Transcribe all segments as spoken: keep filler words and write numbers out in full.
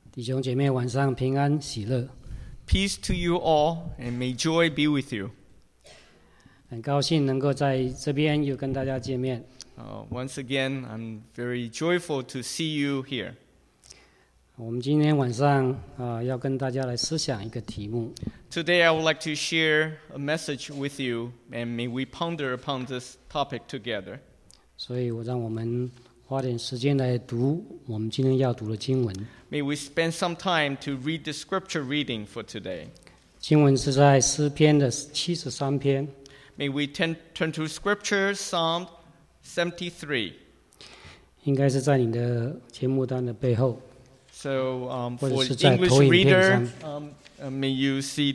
弟兄姐妹，晚上平安喜乐。 Peace to you all, and may joy be with you. 很高兴能够在这边又跟大家见面。 Uh, once again, I'm very joyful to see you here. 我们今天晚上啊、呃，要跟大家来思想一个题目。 Today, I would like to share a message with you, and may we ponder upon this topic together. 所以我让我们花点时间来读我们今天要读的经文。 May we spend some time to read the scripture reading for today. 经文是在诗篇的七十三篇。 May we turn, turn to scripture, Psalm seventy-three. 应该是在你的节目单的背后。 So, um, 或 for 者是在 English 投影片 reader, 上。 um, uh, may you see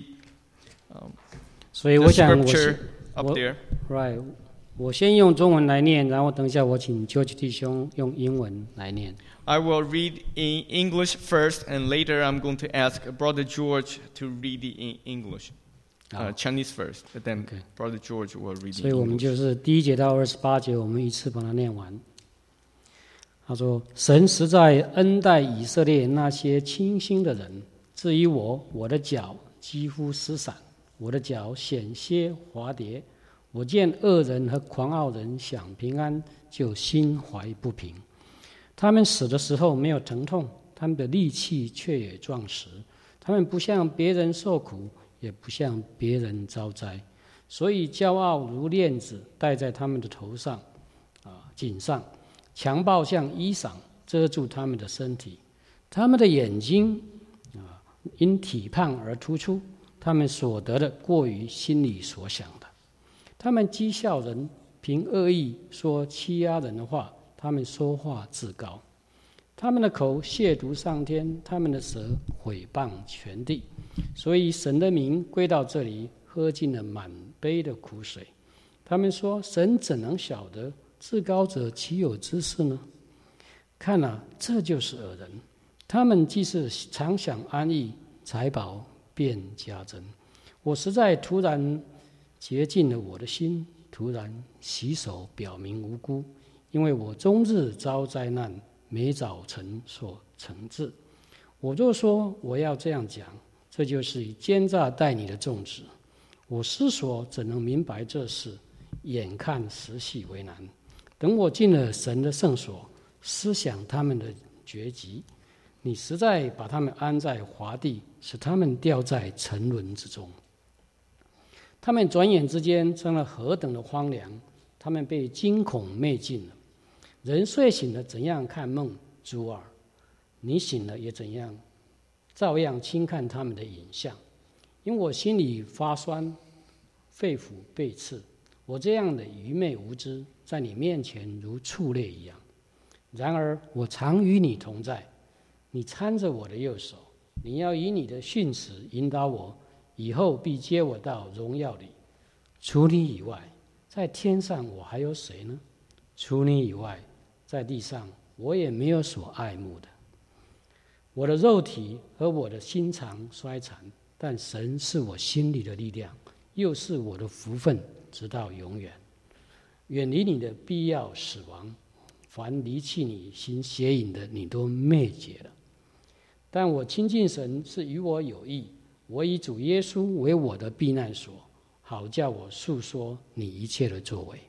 um, 所以 the 我想我 scripture 是 up 我 there. right，我先用中文来念，然后等一下我请 George 弟兄用英文来念。 I will read in English first, and later I'm going to ask Brother George to read it in English. Uh, Chinese first, but then Okay. Brother George will read 所以 in 我们 English. 就是第一节到二十八节，我们一次把它念完。他说：“神实在恩待以色列那些清心的人。至于我，我的脚几乎失散，我的脚险些滑跌。我见恶人和狂傲人享平安，就心怀不平。他们死的时候没有疼痛，他们的力气却也壮实。他们不向别人受苦，也不向别人遭灾。所以骄傲如链子戴在他们的头上，啊，颈上。强暴像衣裳遮住他们的身体，他们的眼睛啊因体胖而突出，他们所得的过于心里所想的。他们讥笑人，凭恶意说欺压人的话，他们说话自高。他们的口亵渎上天，他们的舌毁谤全地。所以神的名归到这里，喝尽了满杯的苦水。他们说：神怎能晓得？至高者岂有知识呢？看啊，这就是恶人。他们既是常享安逸，财宝便加增。我实在突然洁净了我的心，突然洗手表明无辜，因为我终日遭灾难，每早晨所惩治。我若说我要这样讲，这就是以奸诈待你的众子。我思索怎能明白这事？眼看时系为难。等我进了神的圣所，思想他们的绝迹，你实在把他们安在华地，使他们掉在沉沦之中。他们转眼之间成了何等的荒凉，他们被惊恐灭尽了。人睡醒了，怎样看梦？珠儿，你醒了也怎样，照样轻看他们的影像。因我心里发酸，肺腑被刺。我这样的愚昧无知，在你面前如畜类一样。然而我常与你同在，你搀着我的右手，你要以你的训词引导我，以后必接我到荣耀里。除你以外，在天上我还有谁呢？除你以外，在地上我也没有所爱慕的。我的肉体和我的心肠衰残，但神是我心里的力量，又是我的福分，直到永远。远离你的必要死亡，凡离弃你行邪淫的，你都灭绝了。但我亲近神是与我有益，我以主耶稣为我的避难所，好叫我述说你一切的作为。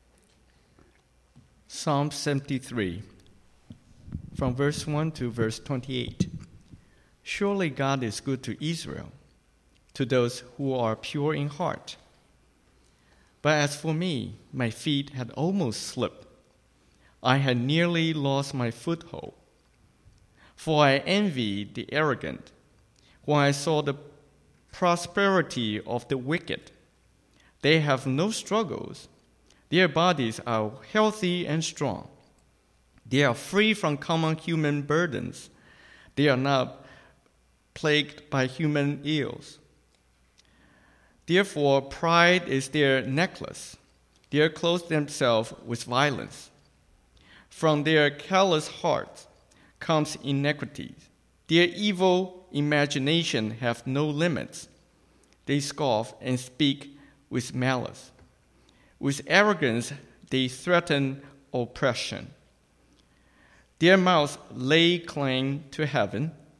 Psalm seventy-three, from verse one to verse twenty-eight. Surely God is good to Israel, to those who are pure in heart. But as for me, my feet had almost slipped. I had nearly lost my foothold. For I envied the arrogant when I saw the prosperity of the wicked. They have no struggles. Their bodies are healthy and strong. They are free from common human burdens. They are not plagued by human ills. Therefore, pride is their necklace. They clothe themselves with violence. From their callous hearts comes iniquity. Their evil imagination have no limits. They scoff and speak with malice. With arrogance, they threaten oppression. Their mouths lay claim to heaven.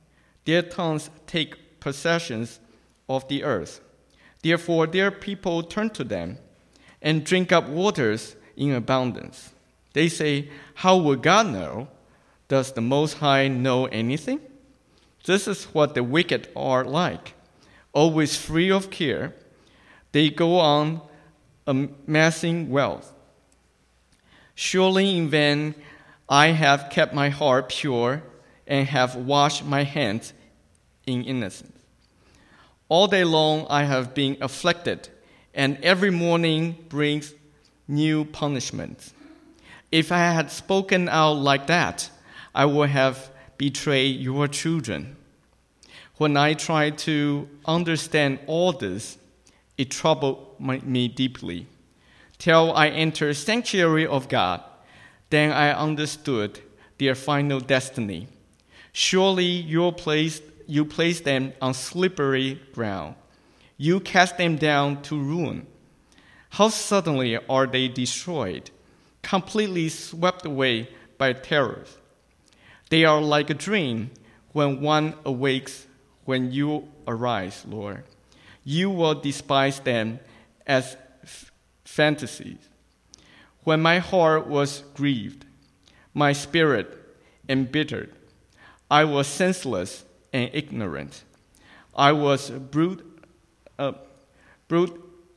Their tongues take possessions of the earth. Therefore, their people turn to them and drink up waters in abundance. They say, how will God know? Does the Most High know anything? This is what the wicked are like, always free of care. They go on amassing wealth. Surely in vain I have kept my heart pure and have washed my hands in innocence. All day long I have been afflicted, and every morning brings new punishments. If I had spoken out like that, I would have betrayed your children. When I tried to understand all this, it troubled me deeply. Till I entered the sanctuary of God, then I understood their final destiny. Surely you placed, you placed them on slippery ground. You cast them down to ruin. How suddenly are they destroyed, completely swept away by terrors. They are like a dream when one awakes when you arise, Lord. You will despise them as f- fantasies. When my heart was grieved, my spirit embittered, I was senseless and ignorant. I was a brute, a brute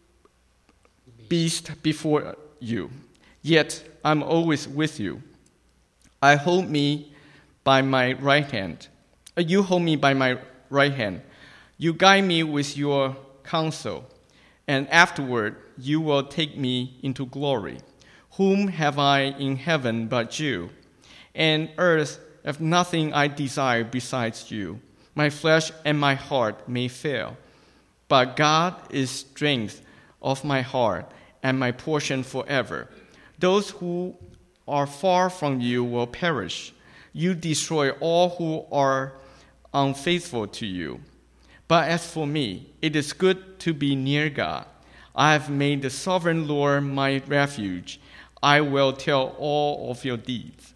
beast before you. Yet I'm always with you. I hold me by my right hand. You hold me by my right hand. You guide me with your counsel, and afterward you will take me into glory. Whom have I in heaven but you? And earth have nothing I desire besides you. My flesh and my heart may fail, but God is strength of my heart and my portion forever. Those who are far from you will perish. You destroy all who are unfaithful to you. But as for me, it is good to be near God. I have made the sovereign Lord my refuge. I will tell all of your deeds.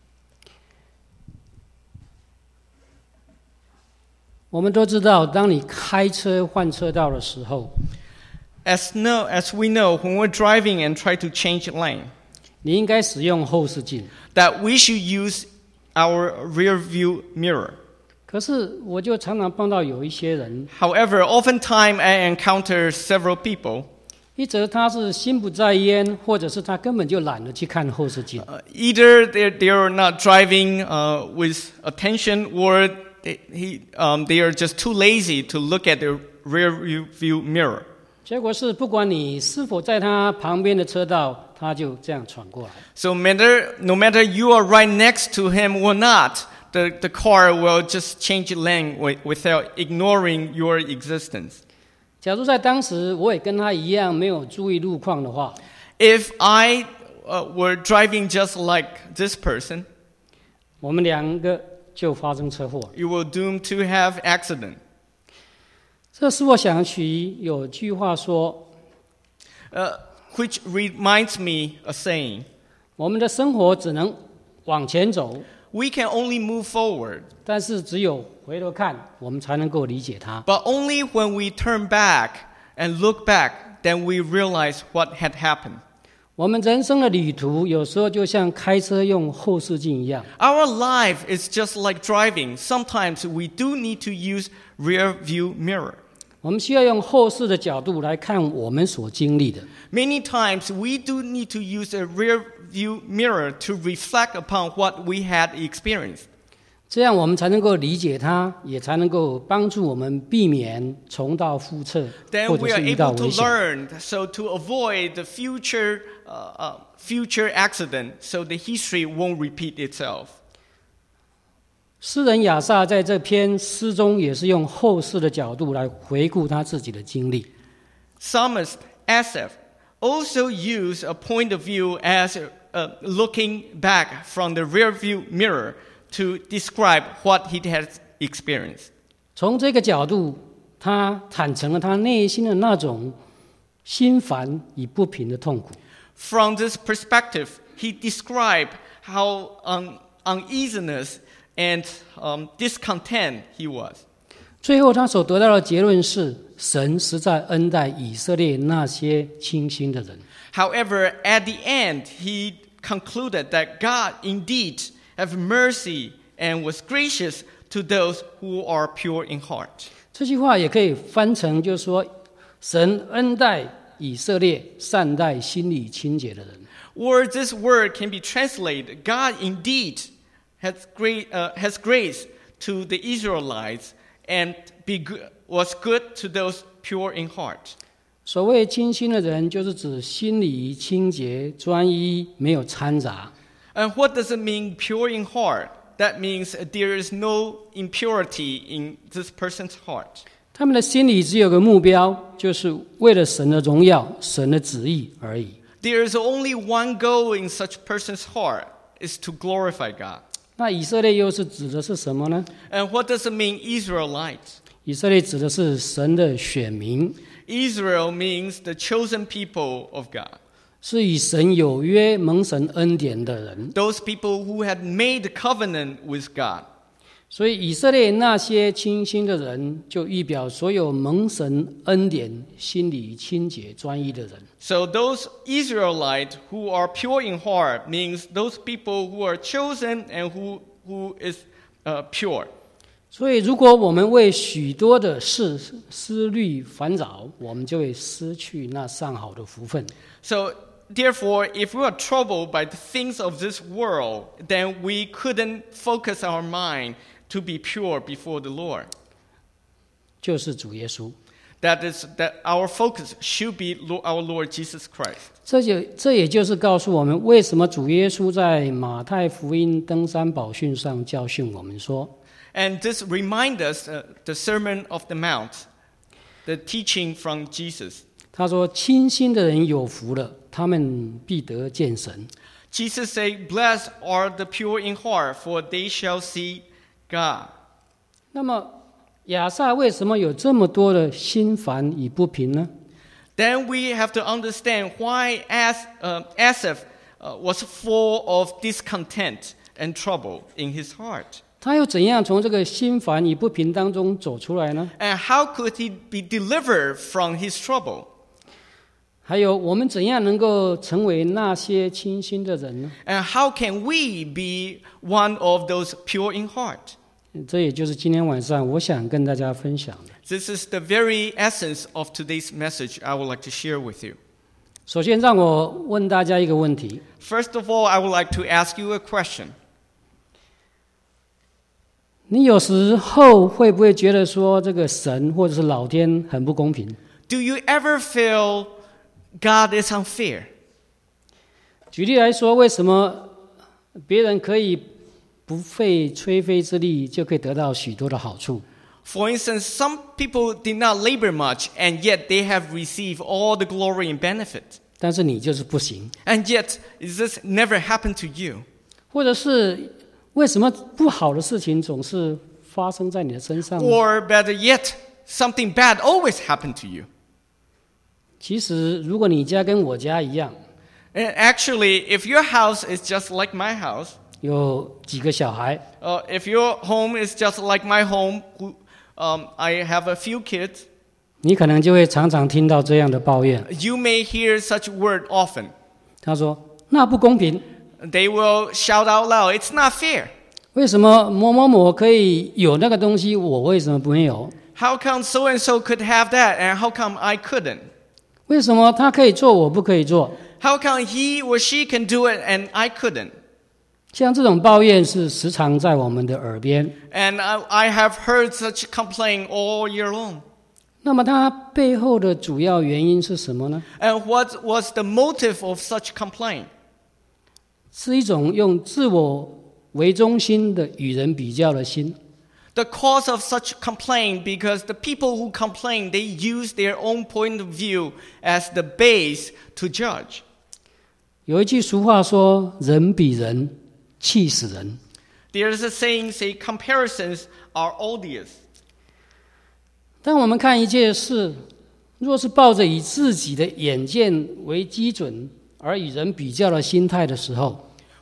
我们都知道，当你开车换车道的时候， As, know, as we know, when we're driving and try to change lane, 你应该使用后视镜。 that we should use our rear view mirror. 可是，我就常常碰到有一些人， However, oftentimes I encounter several people, 一则他是心不在焉，或者是他根本就懒得去看后视镜。 uh, either they're, they're not driving uh, with attention, or they, he, um, they are just too lazy to look at the rear view mirror. 结果是，不管你是否在他旁边的车道，他就这样闯过来。 So matter, no matter you are right next to him or not, the, the car will just change lane without ignoring your existence. 假如在当时我也跟他一样没有注意路况的话， If I uh, were driving just like this person, 我们两个就发生车祸。 you will doom to have accident. 这使我想起有句话说， Uh, which reminds me a saying, 我们的生活只能往前走， we can only move forward, 但是只有回头看，我们才能够理解它。 but only when we turn back and look back, then we realize what had happened. 我们人生的旅途有时候就像开车用后视镜一样， Our life is just like driving. Sometimes we do need to use rear view mirror. 我们需要用后视的角度来看我们所经历的。 Many times we do need to use a rear view mirror to reflect upon what we had experienced. 这样我们才能够理解它，也才能够帮助我们避免重蹈覆辙， Then 或 we 者 are 是遇到 able to 危险。 learn, so to avoid the future, uh, uh, future accident, so the history won't repeat itself. 诗人亚萨在这篇诗中也是用后世的角度来回顾他自己的经历。 Psalmist Asaph also used a point of view as uh, looking back from the rear view mirror to describe what he had experienced. 从这个角度，他坦诚了他内心的那种心烦与不平的痛苦。 From this perspective, he described how um, uneasiness and um, discontent he was. 最后他所得到的结论是，神实在恩待以色列那些清心的人。 However, at the end, he concluded that God indeed have mercy and was gracious to those who are pure in heart. 这句话也可以翻成，就是说，神恩待以色列，善待心里清洁的人。 Or this word can be translated, God indeed has, great, uh, has grace to the Israelites and be good, was good to those pure in heart. 所谓清心的人，就是指心里清洁、专一，没有掺杂。 And what does it mean, pure in heart? That means there is no impurity in this person's heart. 他们的心里只有个目标，就是为了神的荣耀、神的旨意而已。 There is only one goal in such person's heart, is to glorify God. 那以色列又是指的是什么呢？ And what does it mean, Israelites? 以色列指的是神的选民， Israel means the chosen people of God. 是与神有约、蒙神恩典的人。 Those people who had made the covenant with God. 所以以色列那些清心的人，就预表所有蒙神恩典、心里清洁、专一的人。 So those Israelites who are pure in heart means those people who are chosen and who, who is uh, pure. 所以，如果我们为许多的事思虑烦扰，我们就会失去那上好的福分。 So therefore, if we are troubled by the things of this world, then we couldn't focus our mind to be pure before the Lord. 就是主耶稣。 That is, that our focus should be our Lord Jesus Christ. 这就这也就是告诉我们，为什么主耶稣在马太福音登山宝训上教训我们说。 And this reminds us uh, the Sermon of the Mount, the teaching from Jesus. 他说：“清心的人有福了，他们必得见神。” Jesus said, "Blessed are the pure in heart, for they shall see God." 那么亚萨为什么有这么多的心烦与不平呢？ Then we have to understand why As, uh, Asaph uh, was full of discontent and trouble in his heart. 他又怎样从这个心烦与不平当中走出来呢？ And how could he be delivered from his trouble? 还有，我们怎样能够成为那些清心的人呢？ And how can we be one of those pure in heart? 这也就是今天晚上我想跟大家分享的。 This is the very essence of today's message I would like to share with you. 首先，让我问大家一个问题： First of all, I would like to ask you a question. 你有时候会不会觉得说，这个神或者是老天很不公平？ Do you ever feel God is unfair? 举例来说，为什么别人可以不费吹灰之力就可以得到许多的好处？ For instance, some people did not labor much, and yet they have received all the glory and benefit. 但是你就是不行， And yet, this never happened to you. 或者是为什么不好的事情总是发生在你的身上呢？ Or better yet, something bad always happened to you. 其实，如果你家跟我家一样， And actually, if your house is just like my house, 有几个小孩， uh, if your home is just like my home, who, um, I have a few kids, 你可能就会常常听到这样的抱怨。 you may hear such word often. 他说：“那不公平， They will shout out loud, "It's not fair. 为什么某某某可以有那个东西，我为什么没有？ How come so and so could have that, and how come I couldn't? 为什么他可以做，我不可以做？” How come he or she can do it and I couldn't?" 像这种抱怨是时常在我们的耳边。 And I, I have heard such complaint all year long. 那么它背后的主要原因是什么呢？ And what was the motive of such complaint? 是一种用自我为中心的与人比较的心。 The cause of such complaint because the people who complain, they use their own point of view as the base to judge. 有一句俗话说：“人比人，气死人。” There is a saying, say, comparisons are odious. 当我们看一件事，若是抱着以自己的眼见为基准而与人比较的心态的时候，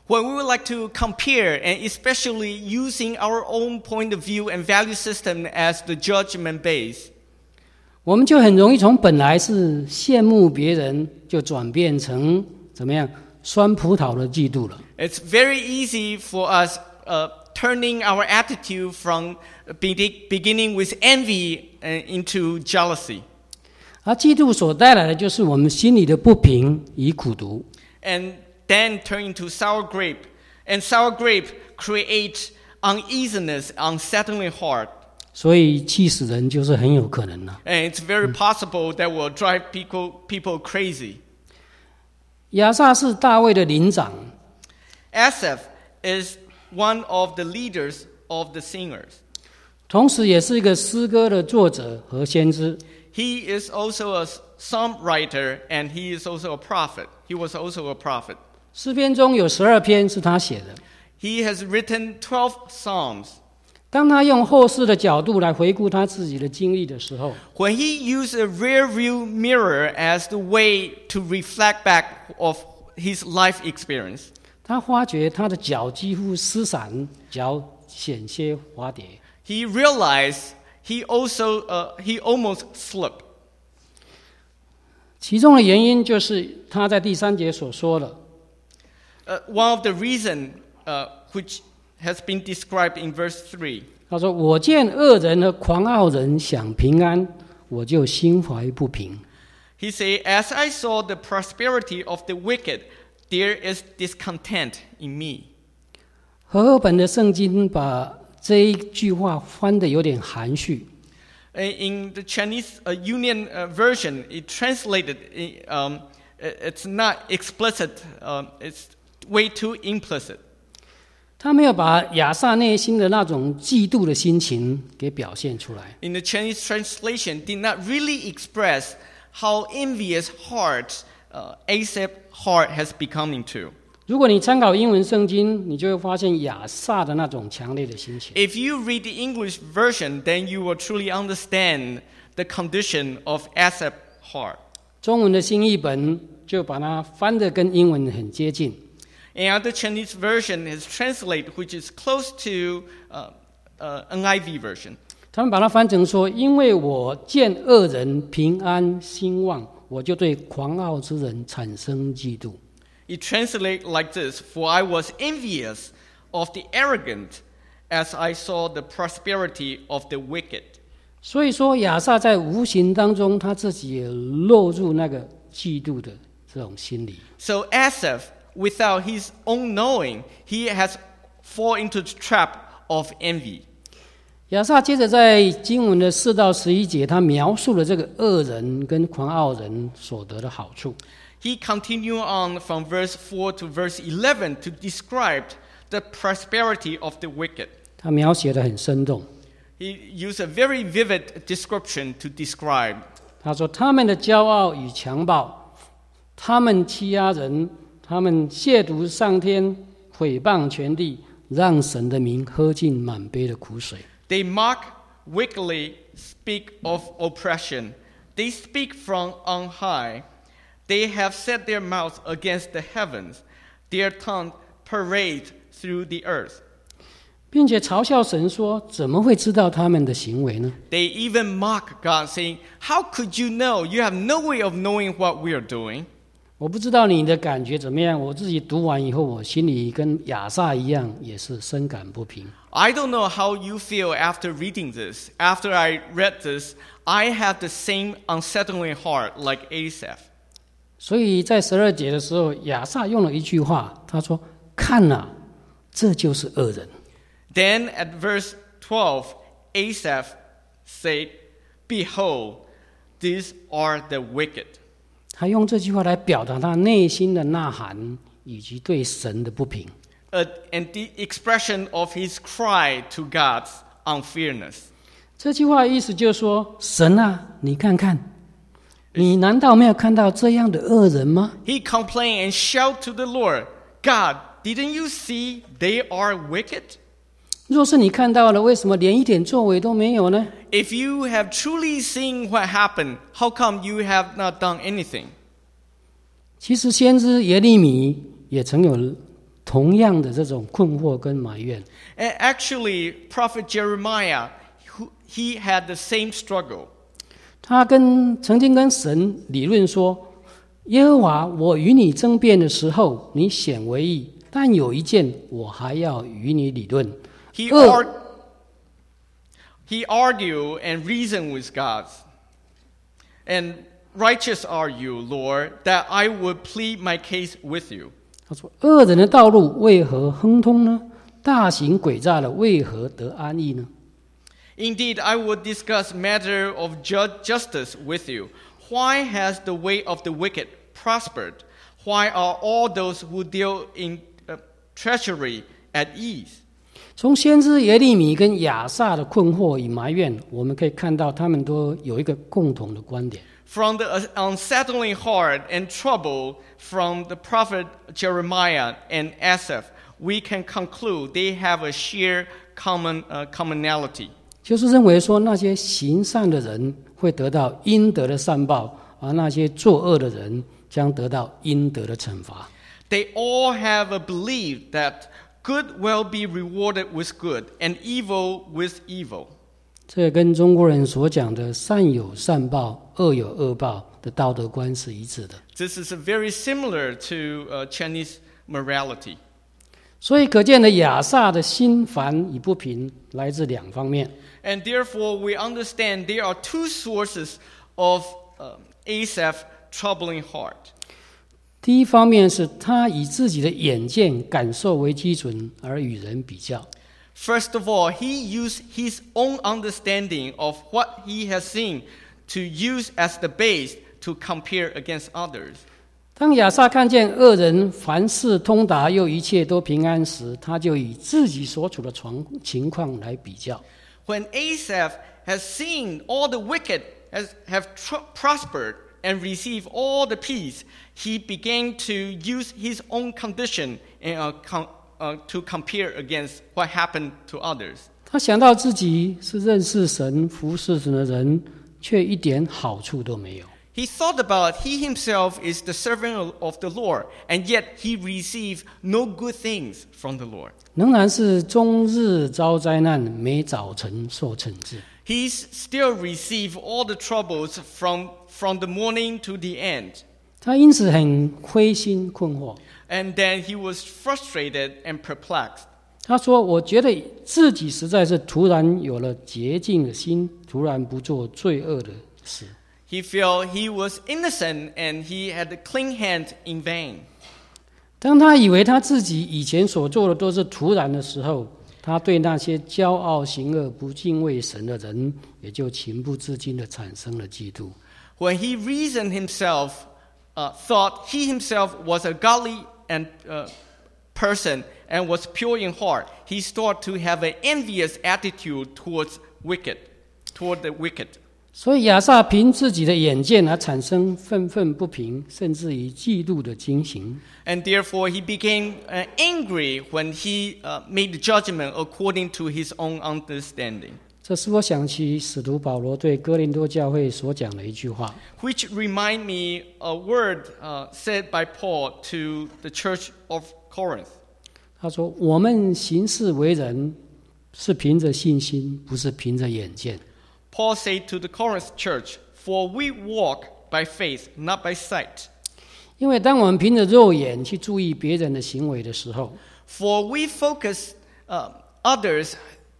when we would like to compare, and especially using our own point of view and value system as the judgment base, 我们就很容易从本来是羡慕别人，就转变成怎么样酸葡萄的嫉妒了。 it's very easy for us uh, turning our attitude from beginning with envy into jealousy. 而嫉妒所带来的就是我们心里的不平与苦毒。 And then turn into sour grape. And sour grape create uneasiness, unsettling heart. 所以气死人就是很有可能了。 And it's very possible that will drive people, people crazy. 亚萨是大卫的领长， Asaph is one of the leaders of the singers. 同时也是一个诗歌的作者和先知。 He is also a psalm writer, and he is also a prophet. He was also a prophet. 诗篇中有十二篇是他写的。 He has written twelve psalms. 当他用后世的角度来回顾他自己的经历的时候， When he used a rear view mirror as the way to reflect back of his life experience, 他发觉他的脚几乎失散，脚险些滑跌。 he realized he also uh, he almost slipped. 其中的原因就是他在第三节所说的， Uh, one of the reasons uh, which has been described in verse three. 他说：“我见恶人和狂傲人享平安，我就心怀不平。” He said, "As I saw the prosperity of the wicked, there is discontent in me." 和合本的圣经把这一句话翻得有点含蓄。 In the Chinese uh, Union uh, version, it translated, um, it's not explicit, um, it's way too implicit. 他没有把亚萨内心的那种嫉妒的心情给表现出来。 In the Chinese translation, did not really express how envious heart uh, Asaph's heart has become into. 如果你参考英文圣经，你就会发现亚萨的那种强烈的心情。 If you read the English version, then you will truly understand the condition of Asaph's heart. 中文的新译本就把它翻得跟英文很接近。 And the Chinese version is translated, which is close to uh, uh, N I V version. 他们把它翻成说：“因为我见恶人平安兴旺，我就对狂傲之人产生嫉妒。” It translates like this: "For I was envious of the arrogant, as I saw the prosperity of the wicked." 所以说，亚萨在无形当中，他自己也落入那个嫉妒的这种心理。 So Asaph, without his own knowing, he has fallen into the trap of envy. 亚萨接着在经文的四到十一节，他描述了这个恶人跟狂傲人所得的好处。 He continued on from verse four to verse eleven to describe the prosperity of the wicked. 他描写得很生动。 He used a very vivid description to describe. 他说：“他们的骄傲与强暴，他们欺压人，他们亵渎上天，毁谤全地，让神的名喝尽满杯的苦水。” They mock wickedly, speak of oppression. They speak from on high. They have set their mouths against the heavens. Their tongue parades through the earth. 并且嘲笑神说：“怎么会知道他们的行为呢？” They even mock God, saying, "How could you know? You have no way of knowing what we are doing." 我不知道你的感觉怎么样，我自己读完以后，我心里跟亚萨一样，也是深感不平。 I don't know how you feel after reading this. After I read this, I have the same unsettling heart like Asaph. 所以在十二节的时候，亚萨用了一句话，他说：“看啊，这就是恶人。” Then at verse twelve, Asaph said, "Behold, these are the wicked." 他用这句话来表达他内心的呐喊以及对神的不平。 Uh, and the expression of his cry to God's unfairness. 这句话的意思就是说：神啊，你看看，你难道没有看到这样的恶人吗？ He complained and shouted to the Lord, "God, didn't you see they are wicked?" 若是你看到了，为什么连一点作为都没有呢？ If you have truly seen what happened, how come you have not done anything? 其实先知耶利米也曾有同样的这种困惑跟埋怨。 And actually, Prophet Jeremiah, who, he had the same struggle. 他跟曾经跟神理论说：“耶和华，我与你争辩的时候，你显为义；但有一件，我还要与你理论。” He, 恶 ar- he argued and reasoned with God. And righteous are you, Lord, that I would plead my case with you. 他说：“恶人的道路为何亨通呢？大行诡诈的为何得安逸呢？” Indeed, I would discuss matter of ju- justice with you. Why has the way of the wicked prospered? Why are all those who deal in uh, treachery at ease? 从先知耶利米跟亚萨的困惑与埋怨，我们可以看到他们都有一个共同的观点。 From the unsettling heart and trouble from the prophet Jeremiah and Asaph, we can conclude they have a shared common uh, commonality. 就是认为说，那些行善的人会得到应得的善报，而那些作恶的人将得到应得的惩罚。 They all have a belief that good will be rewarded with good and evil with evil. 这也跟中国人所讲的善有善报、恶有恶报的道德观是一致的。 This is very similar to uh, Chinese morality. 所以可见的亚萨的心烦与不平来自两方面。 And therefore, we understand there are two sources of uh, Asaph's troubling heart. 第一方面是他以自己的眼见、感受为基准而与人比较。 First of all, he used his own understanding of what he has seen to use as the base to compare against others. 当亚萨看见恶人凡事通达又一切都平安时，他就以自己所处的情况来比较。 When Asaph has seen all the wicked has, have tr- prospered and received all the peace, he began to use his own condition and, uh, com- uh, to compare against what happened to others. 他想到自己是认识神、服侍神的人，却一点好处都没有。 He thought about he himself is the servant of the Lord, and yet he received no good things from the Lord. 仍然是终日遭灾难，每早晨受惩治。 He still received all the troubles from, from the morning to the end. 他因此很灰心困惑。 And then he was frustrated and perplexed. 他说：“我觉得自己实在是突然有了洁净的心，突然不做罪恶的事。” He felt he was innocent and he had a clean hand in vain. 当他以为他自己以前所做的都是突然的时候，他对那些骄傲行恶、不敬畏神的人，也就情不自禁地产生了嫉妒。 When he reasoned himself, uh, thought he himself was a godly and uh, person and was pure in heart, he started to have an envious attitude towards wicked, toward the wicked. 所以亚萨凭自己的眼见而产生愤愤不平，甚至于嫉妒的情形。 And therefore he became uh, angry when he uh, made the judgment according to his own understanding. 这使我想起使徒保罗对哥林多教会所讲的一句话。 Which remind me a word uh, said by Paul to the church of Corinth. 他说：“我们行事为人，是凭着信心，不是凭着眼见。” Paul said to the Corinth church, "For we walk by faith, not by sight. 因为当我们凭着肉眼去注意别人的行为的时候， For we focus uh, others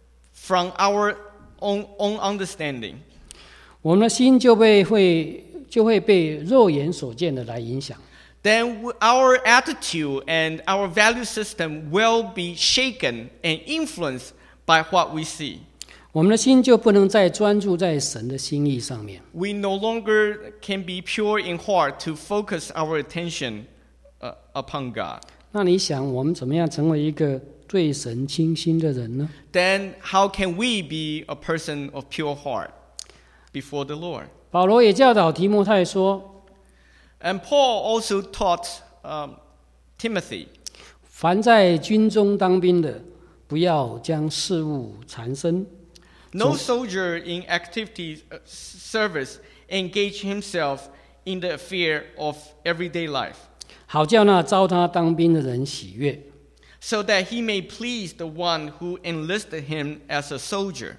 from our own, own understanding. 我们的心就被会就会被肉眼所见的来影响。 Then our attitude and our value system will be shaken and influenced by what we see. 我们的心就不能再专注在神的心意上面。 We no longer can be pure in heart to focus our attention uh, upon God. 那你想，我们怎么样成为一个对神倾心的人呢？ Then how can we be a person of pure heart before the Lord? 保罗也教导提摩太说 And Paul also taught um, Timothy, 凡在军中当兵的，不要将事物缠身， no soldier in activity uh, service engage himself in the affair of everyday life, 好叫那招他当兵的人喜悦。 so that he may please the one who enlisted him as a soldier.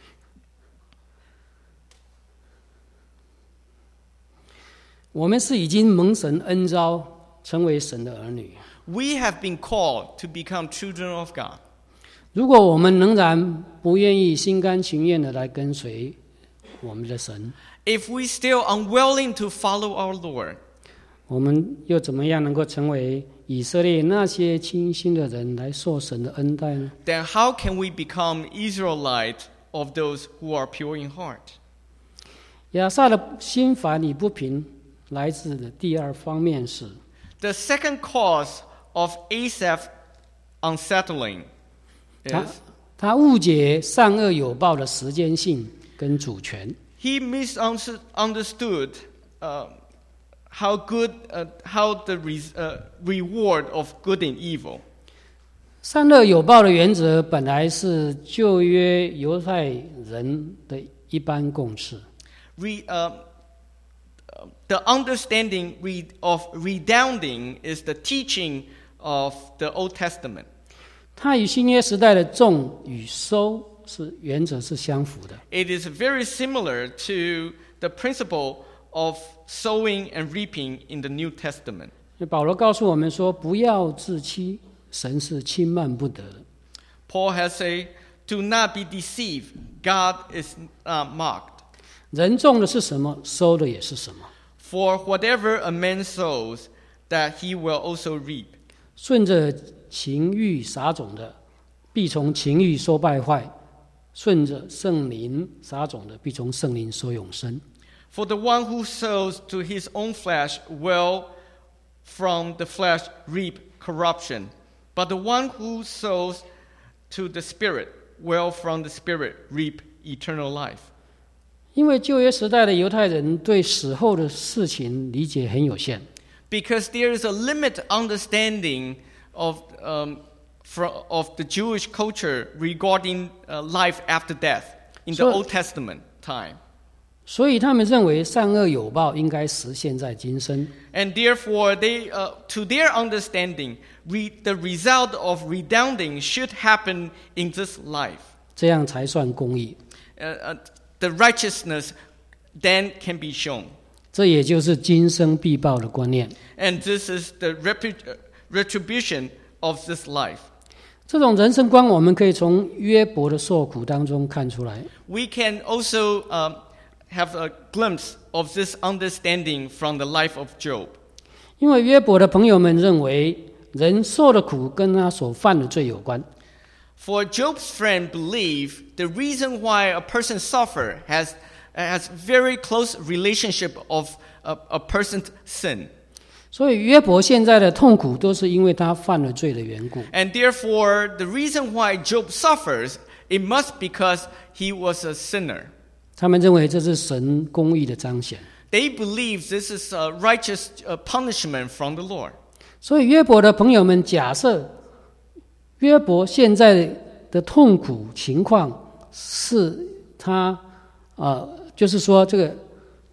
我们是已经蒙神恩召，成为神的儿女。 We have been called to become children of God. 如果我们仍然不愿意心甘情愿的来跟随我们的神， If we still unwilling to follow our Lord, 我们又怎么样能够成为以色列那些清心的人来受神的恩待呢？ then how can we become Israelite of those who are pure in heart? 亚萨的心烦与不平来自的第二方面是， The second cause of Asaph unsettling 他 is 他误解善恶有报的时间性跟主权。 he misunderstood uh, how good, uh, how the re, uh, reward of good and evil. 善恶有报的原则本来是旧约犹太人的一般共识。 Re, uh, the understanding re, of redounding is the teaching of the Old Testament. 它与新约时代的种与收是原则是相符的。 It is very similar to the principle of sowing and reaping in the New Testament. 保罗告诉我们说，不要自欺，神是轻慢不得的。 Paul has said, "Do not be deceived. God is uh, mocked. 人种的是什么，收的也是什么。 For whatever a man sows, that he will also reap." 顺着情欲撒种的，必从情欲收败坏；顺着圣灵撒种的，必从圣灵收永生。 For the one who sows to his own flesh will from the flesh reap corruption, but the one who sows to the Spirit will from the Spirit reap eternal life. 因为旧约时代的犹太人对死后的事情理解很有限， Because there is a limited understanding of, um, fro- of the Jewish culture regarding uh, life after death in the So- Old Testament time. 所以他们认为善恶有报应该实现在今生。 And therefore, they, uh, to their understanding, re- the result of redounding should happen in this life. 这样才算公义。 Uh, uh, the righteousness then can be shown. 这也就是今生必报的观念。 And this is the repu- uh, retribution of this life. 这种人生观，我们可以从约伯的受苦当中看出来。 We can also um, have a glimpse of this understanding from the life of Job. 因为约伯的朋友们认为，人受的苦跟他所犯的罪有关。 For Job's friend believe the reason why a person suffer has, has very close relationship of a, a person's sin. 所以约伯现在的痛苦都是因为他犯了罪的缘故。 And therefore, the reason why Job suffers, it must because he was a sinner. 他们认为这是神公义的彰显。 They believe this is a righteous uh, punishment from the Lord. 所以约伯的朋友们假设，约伯现在的痛苦情况是他，呃，就是说这个，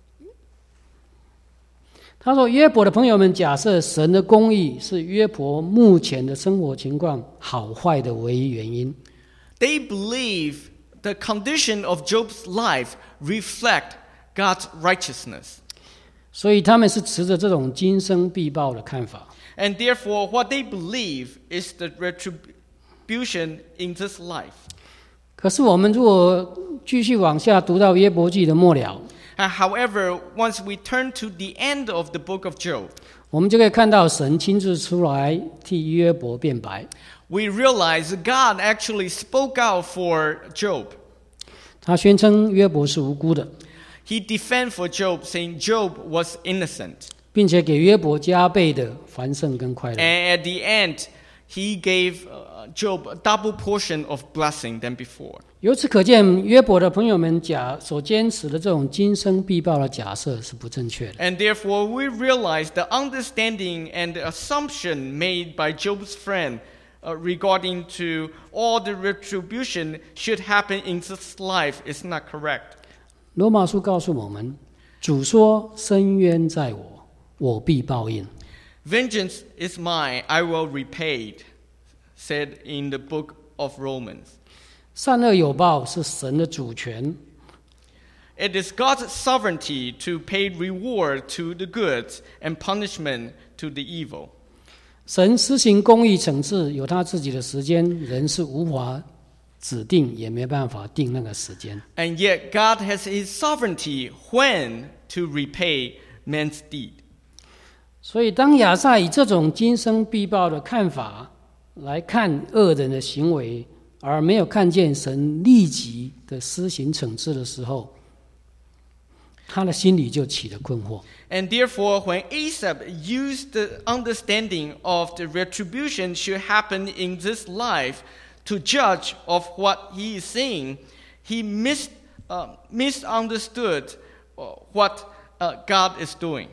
他说约伯的朋友们假设神的公义是约伯目前的生活情况好坏的唯一原因。 They believe the condition of Job's life reflect God's righteousness. 所以他们是持着这种今生必报的看法。 And therefore, what they believe is the retribution in this life. 可是我们如果继续往下读到约伯记的末了， Uh, however, once we turn to the end of the book of Job, 我们就可以看到神亲自出来替约伯辩白。 we realize God actually spoke out for Job. 他宣称约伯是无辜的， He defended for Job, saying Job was innocent. 并且给约伯加倍的繁盛跟快乐。 And at the end, he gave uh, Job a double portion of blessing than before. 由此可见，约伯的朋友们假所坚持的这种今生必报的假设是不正确的。 And therefore, we realize the understanding and the assumption made by Job's friend uh, regarding to all the retribution should happen in this life is not correct. 罗马书告诉我们，主说：“深渊在我，我必报应。” Vengeance is mine, I will repay, said in the book of Romans. 善恶有报是神的主权， It is God's sovereignty to pay reward to the good and punishment to the evil. 神施行公义惩治有他自己的时间，人是无法指定，也没办法定那个时间。 And yet God has his sovereignty when to repay man's deed. 所以当亚萨以这种今生必报的看法来看恶人的行为，而没有看见神立即的施行惩治的时候，他的心里就起了困惑。 And therefore, when Asaph used the understanding of the retribution should happen in this life to judge of what he is saying, he mis, uh, misunderstood what uh, God is doing.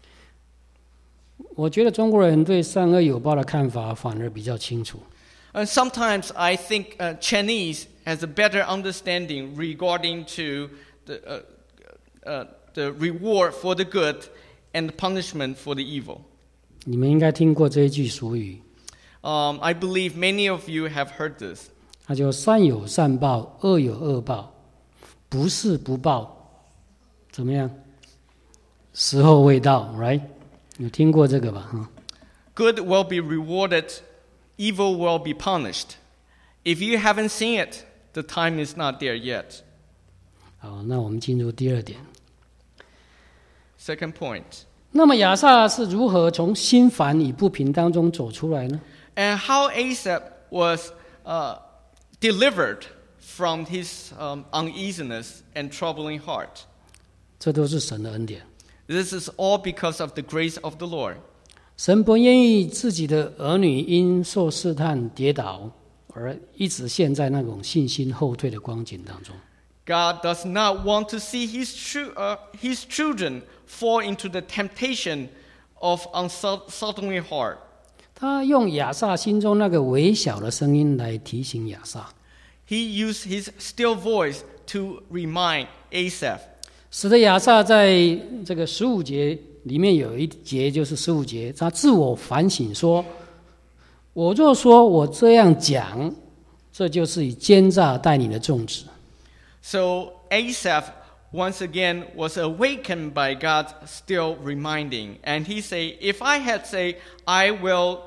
我觉得中国人对善恶有报的看法反而比较清楚。 And sometimes I think uh, Chinese has a better understanding regarding to the, uh, uh, the reward for the good and the punishment for the evil. 你们应该听过这一句俗语， Um, I believe many of you have heard this. 它就善有善报，恶有恶报，不是不报，怎么样？时候未到 ，right？ 有听过这个吧？哈。 Good will be rewarded, evil will be punished. If you haven't seen it, the time is not there yet. 好，那我们进入第二点。 Second point. 那么亚萨是如何从心烦与不平当中走出来呢？ And how Asaph was uh, delivered from his um, uneasiness and troubling heart. 这都是神的恩典。 This is all because of the grace of the Lord. 神不愿意自己的儿女因受试探跌倒，而一直陷在那种信心后退的光景当中。 God does not want to see his, tru- uh, his children fall into the temptation of uncertainty heart. 他用亚萨心中那个微小的声音来提醒亚萨， He used his still voice to remind Asaph. 使得亚萨在这个十五节里面有一节就是十五节，他自我反省说：“我若说我这样讲，这就是以奸诈待你的众子。” So Asaph once again was awakened by God's still reminding, and he said, "If I had said I will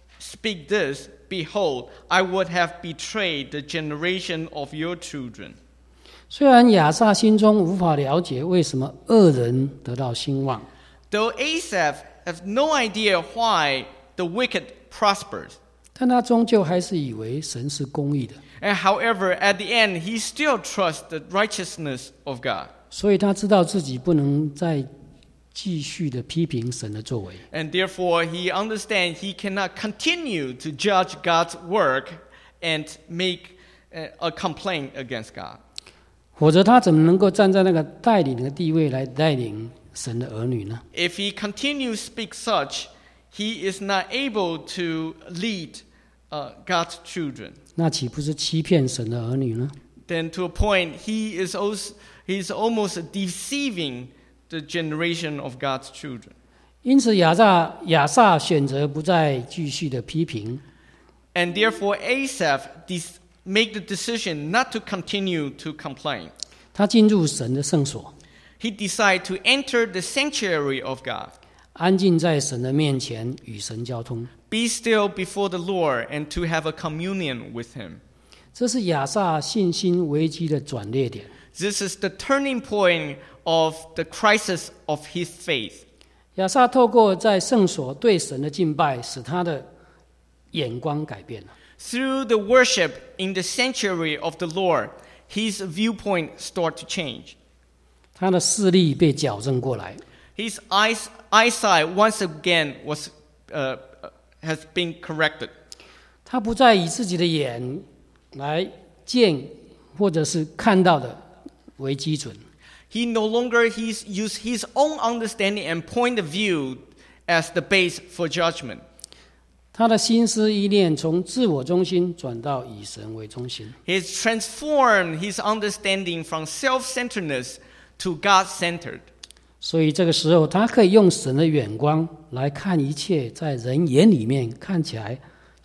speak this, behold, I would have betrayed the generation of your children." 虽然亚萨心中无法了解为什么恶人得到兴旺， Though Asaph has no idea why the wicked prospers, 但他终究还是以为神是公义的， and however, at the end, he still trusts the righteousness of God. 所以他知道自己不能再继续的批评神的作为。 And therefore, he understands he cannot continue to judge God's work and make a complaint against God. 否则他怎么能够站在那个带领的地位来带领神的儿女呢？ If he continues to speak such, he is not able to lead uh, God's children. 那岂不是欺骗神的儿女呢？ Then to a point, he is also, he is almost deceiving the generation of God's children. 因此亚萨亚萨选择不再继续的批评， And therefore, Asaph dis- make the decision not to continue to complain. 他进入神的圣所， He decided to enter the sanctuary of God, 安静在神的面前与神交通。 be still before the Lord, and to have a communion with him. 这是亚萨信心危机的转捩点。 This is the turning point of the crisis of his faith. 亚萨透过在圣所对神的敬拜，使他的眼光改变了。 Through the worship in the sanctuary of the Lord, his viewpoint start to change. 他的视力被矫正过来， His eyes, eyesight once again was, uh, has been corrected. 他不再以自己的眼来见或者是看到的为基准， He no longer he's used his own understanding and point of view as the base for judgment. 他的心思意念从自我中心转到以神为中心。 He has transformed his understanding from self-centeredness to God-centered. 所以这个时候，他可以用神的眼光来看一切，在人眼里面看起来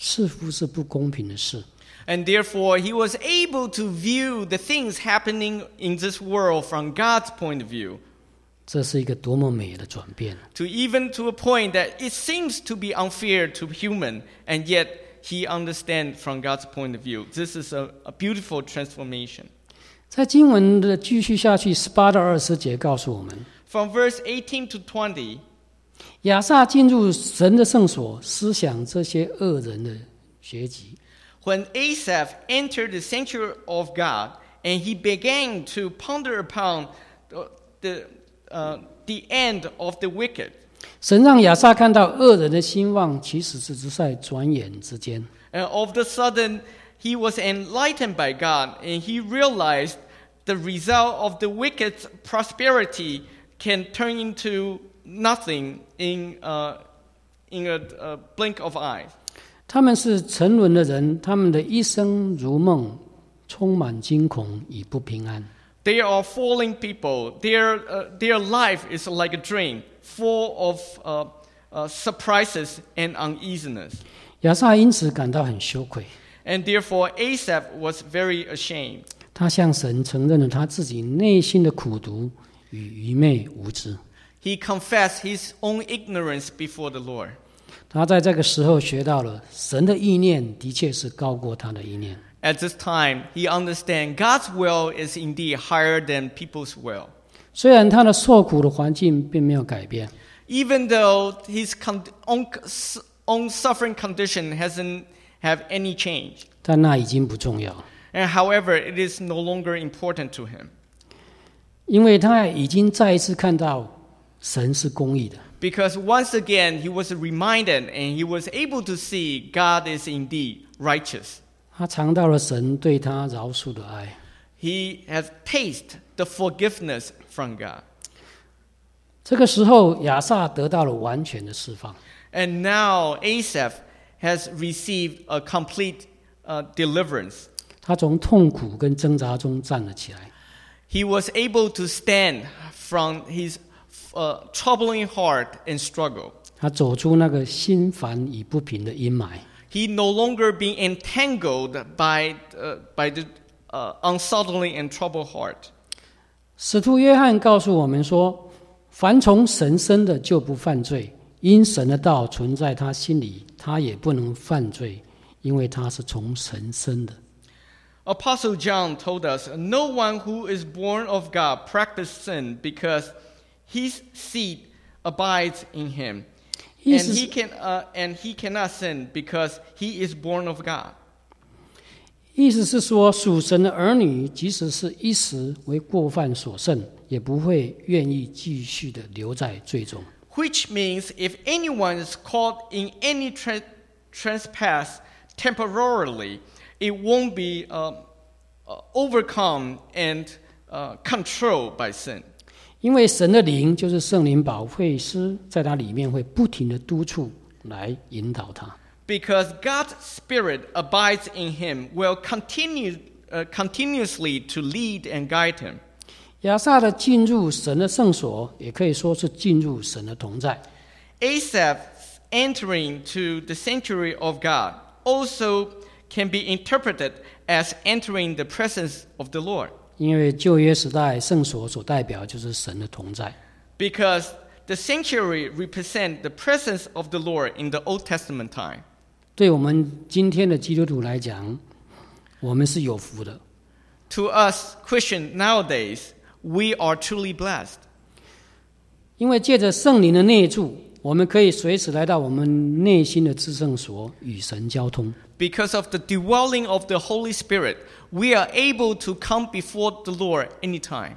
似乎是不公平的事。 And therefore, he was able to view the things happening in this world from God's point of view. 这是一个多么美的转变！ To even to a point that it seems to be unfair to human, and yet he understands from God's point of view. This is a, a beautiful transformation. 在经文的继续下去，十八到二十节告诉我们， From verse eighteen to twenty, 亚撒进入神的圣所，思想这些恶人的学籍。 when Asaph entered the sanctuary of God, and he began to ponder upon the, the, uh, the end of the wicked. 神让亚撒看到恶人的兴旺，其实只是在转眼之间。 And all of a sudden, he was enlightened by God, and he realized the result of the wicked's prosperity can turn into nothing in, uh, in a, a blink of eyes. 他们是沉沦的人，他们的一生如梦，充满惊恐与不平安。 They are falling people. Their, uh, their life is like a dream, full of uh, uh, surprises and uneasiness. 亚撒因此感到很羞愧， And therefore, Asaph was very ashamed. 他向神承认了他自己内心的苦毒与愚昧无知。 He confessed his own ignorance before the Lord. 他在这个时候学到了神的意念的确是高过他的意念。 At this time, he understands God's will is indeed higher than people's will. 虽然他的受苦的环境并没有改变， Even though his con- own, own suffering condition hasn't have any change. 但那已经不重要了， And however, it is no longer important to him. 因为他已经再一次看到神是公义的。 Because once again, he was reminded and he was able to see God is indeed righteous. 他尝到了神对他饶恕的爱。 He has tasted the forgiveness from God. 这个时候，亚撒得到了完全的释放。 And now Asaph has received a complete uh, deliverance. 他从痛苦跟挣扎中站了起来。 He was able to stand from his uh, troubling heart and struggle. 他走出那个心烦与不平的阴霾。 He no longer being entangled by, uh, by the uh, unsettling and troubled heart. 使徒约翰告诉我们说，凡从神生的就不犯罪，因神的道存在他心里，他也不能犯罪，因为他是从神生的。 Apostle John told us, no one who is born of God practices sin because his seed abides in him. And he, can, uh, and he cannot sin because he is born of God. 意思是说，属神的儿女，即使是一时为过犯所胜，也不会愿意继续的留在罪中。 Which means if anyone is caught in any tra- trespass temporarily, it won't be uh, uh, overcome and uh, controlled by sin. 因为神的灵就是圣灵保惠师，在他里面会不停的督促来引导他。 Because God's Spirit abides in him, will continue uh, continuously to lead and guide him. 亚撒的进入神的圣所，也可以说是进入神的同在。 Asaph entering to the sanctuary of God also can be interpreted as entering the presence of the Lord. 因为旧约时代圣所所代表就是神的同在。 Because the sanctuary represents the presence of the Lord in the Old Testament time. 对我们今天的基督徒来讲，我们是有福的。 To us Christians nowadays, we are truly blessed. 因为借着圣灵的内住，我们可以随时来到我们内心的至圣所，与神交通。 Because of the dwelling of the Holy Spirit, we are able to come before the Lord anytime.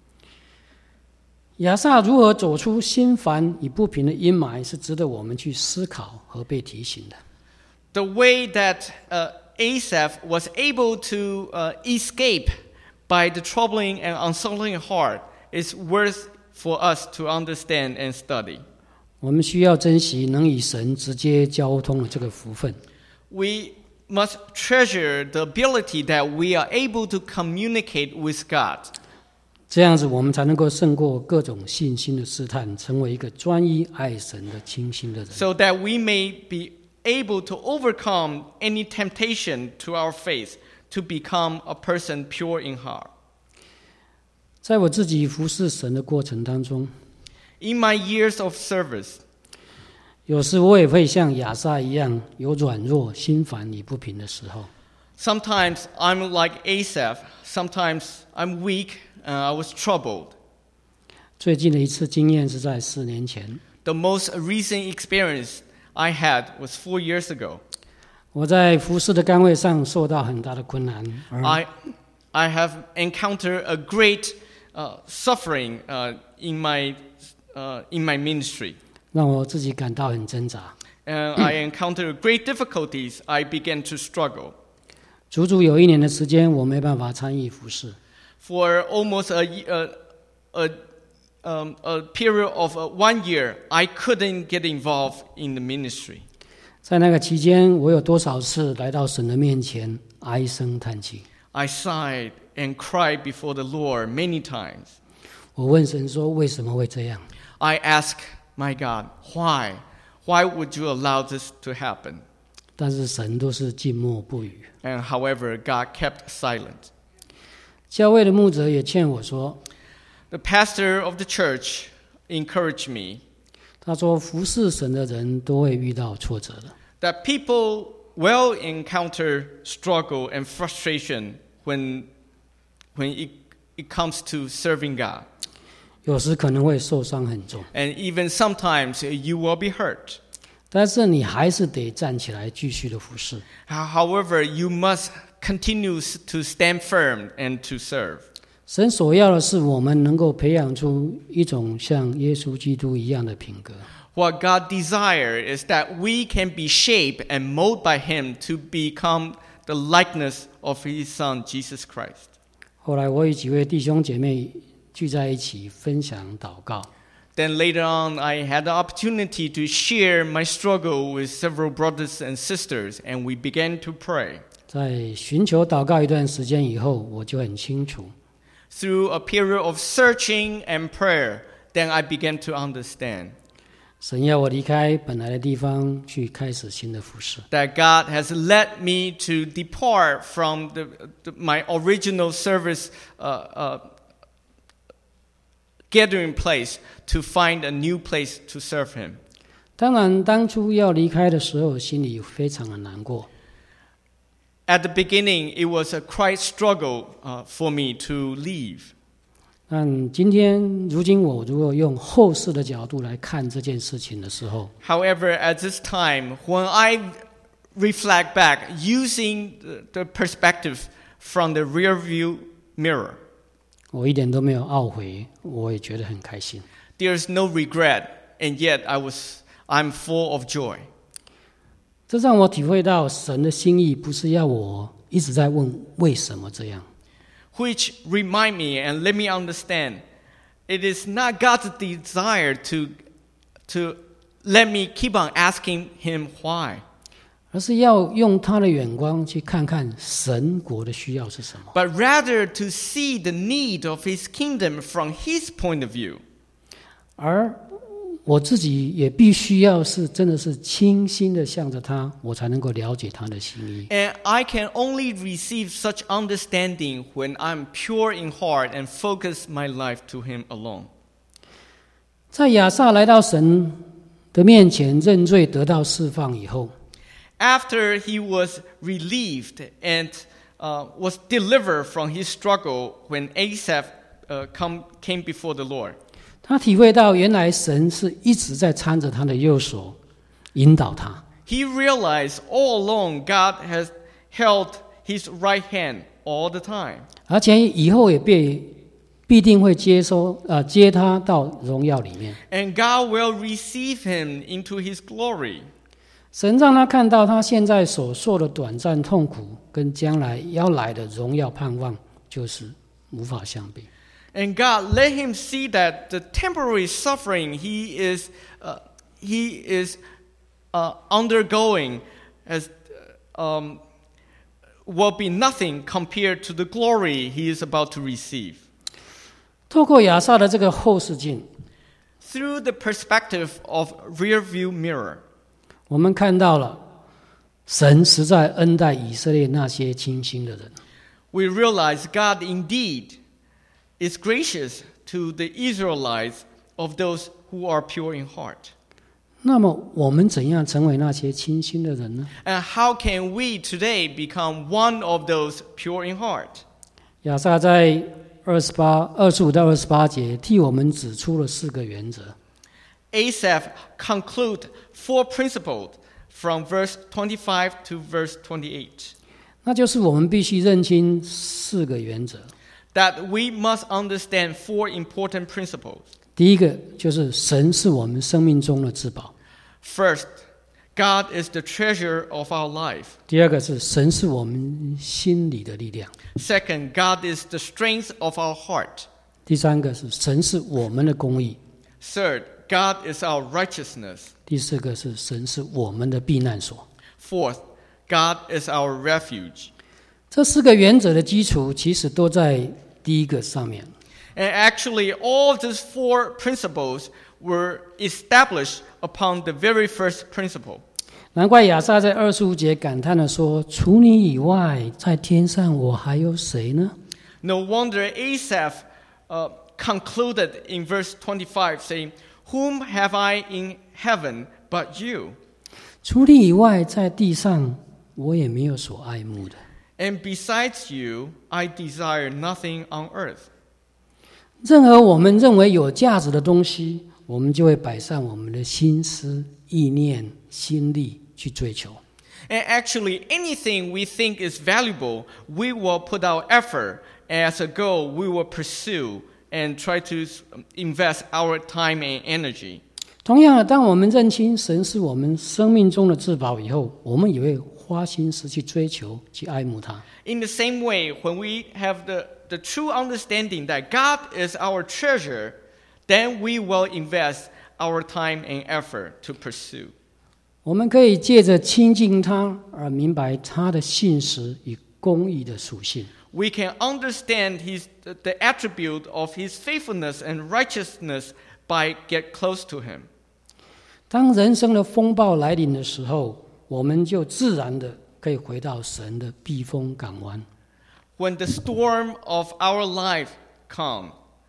亚撒如何走出心烦与不平的阴霾，是值得我们去思考和被提醒的。 The way that uh, Asaph was able to uh, escape by the troubling and unsettling heart is worth for us to understand and study. 我们需要珍惜能与神直接交通的这个福分。 We must treasure the ability that we are able to communicate with God. 这样子，我们才能够胜过各种信心的试探，成为一个专一爱神的清心的人。 So that we may be able to overcome any temptation to our faith to become a person pure in heart. 在我自己服侍神的过程当中， In my years of service, 有时我也会像亚萨一样，有软弱、心烦与不平的时候。 sometimes I'm like Asaph. Sometimes I'm weak and I was troubled. 最近的一次经验是在四年前， The most recent experience I had was four years ago. 我在服侍的岗位上受到很大的困难，而 I, I have encountered a great uh, suffering uh, in my uh, in my ministry. 让我自己感到很挣扎。 And I encountered great difficulties. I began to struggle. 足足有一年的时间，我没办法参与服侍。 For almost a, a, a, um, a period of uh, one year, I couldn't get involved in the ministry. 在那个期间，我有多少次来到神的面前唉声叹气？ I sighed and cried before the Lord many times. 我问神说：“为什么会这样？” I asked my God, why? Why would you allow this to happen? 但是神都是静默不语。 And however, God kept silent. 教会的牧者也劝我说 The pastor of the church encouraged me：“ 他说，服侍神的人都会遇到挫折的。 that people will encounter struggle and frustration when, when it, it comes to serving God. 有时可能会受伤很重， And even sometimes you will be hurt. 但是你还是得站起来继续的服侍。 However, you must continue to stand firm and to serve. 神所要的是我们能够培养出一种像耶稣基督一样的品格。 What God desires is that we can be shaped and molded by Him to become the likeness of His Son, Jesus Christ. 后来我与几位弟兄姐妹聚在一起分享祷告。 Then later on, I had the opportunity to share my struggle with several brothers and sisters, and we began to pray. 在寻求祷告一段时间以后，我就很清楚， Through a period of searching and prayer, then I began to understand 神要我离开本来的地方，去开始新的服事。 that God has led me to depart from the, the, my original service uh, uh, gathering place to find a new place to serve Him. 当然，当初要离开的时候，心里非常的难过。 At the beginning, it was a quite struggle uh, for me to leave. 但今天，如今我如果用后世的角度来看这件事情的时候， However, at this time, when I reflect back using the, the perspective from the rear view mirror, 我一点都没有懊悔，我也觉得很开心。 there's no regret, and yet I was, I'm full of joy. 这让我体会到神的心意不是要我一直在问为什么这样， Which remind me and let me understand, it is not God's desire to, to let me keep on asking Him why, 而是要用他的眼光去看看神国的需要是什么。 but rather to see the need of His kingdom from His point of view. 而我自己也必须要是真的是倾心的向着他，我才能够了解他的心意。 And I can only receive such understanding when I'm pure in heart and focus my life to Him alone. 在亚萨来到神的面前认罪得到释放以后， After he was relieved and uh, was delivered from his struggle when Asaph uh, come, came before the Lord, 他体会到原来神是一直在搀着他的右手，引导他。 he realized all along God has held his right hand all the time. 而且以后也必必定会接收呃接他到荣耀里面。 And God will receive him into his glory. 神让他看到他现在所受的短暂痛苦，跟将来要来的荣耀盼望，就是无法相比。 And God let him see that the temporary suffering he is, uh, he is uh, undergoing as, um, will be nothing compared to the glory he is about to receive. 透过亚萨的这个后视镜， Through the perspective of rear view mirror, 我们看到了神实在恩待以色列那些清心的人。 we realize God indeed is gracious to the Israelites of those who are pure in heart. 那么我们怎样成为那些清心的人呢？ And how can we today become one of those pure in heart? 亚萨在二十八、二十五到二十八节替我们指出了四个原则。 Asaph conclude four principles from verse twenty-five to verse twenty-eight. 那就是我们必须认清四个原则。 That we must understand four important principles. 第一个就是神是我们生命中的至宝。 First, God is the treasure of our life. 第二个是神是我们心里的力量。 Second, God is the strength of our heart. 第三个是神是我们的公义。 Third, God is our righteousness. 第四个是神是我们的避难所。 Fourth, God is our refuge. 这四个原则的基础其实都在第一个上面。 And actually, all these four principles were established upon the very first principle. 难怪亚萨在二十五节感叹地说：“除你以外，在天上我还有谁呢？” No wonder Asaph uh, concluded in verse twenty-five, saying, "Whom have I in heaven but you?" 除你以外，在地上我也没有所爱慕的。 And besides you, I desire nothing on earth. 任何我们认为有价值的东西，我们就会摆上我们的心思、意念、心力去追求。 And actually, anything we think is valuable, we will put our effort. As a goal, we will pursue and try to invest our time and energy. 同样的，当我们认清神是我们生命中的至宝以后，我们也会花心思去追求、去爱慕它。 In the same way, when we have the, the true understanding that God is our treasure, then we will invest our time and effort to pursue. 我们可以借着亲近他而明白他的信实与公义的属性。 We can understand his, the attribute of his faithfulness and righteousness by get close to him. 当人生的风暴来临的时候，我们就自然的可以回到神的避风港湾。 When the storm of our life comes,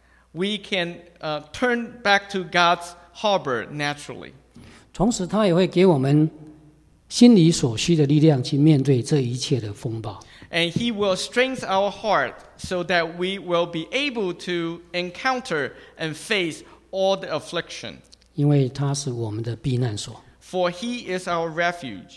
we can uh, turn back to God's harbor naturally. 同时，他也会给我们心里所需的力量去面对这一切的风暴。 And he will strengthen our heart so that we will be able to encounter and face all the affliction. 因为他是我们的避难所。 For he is our refuge.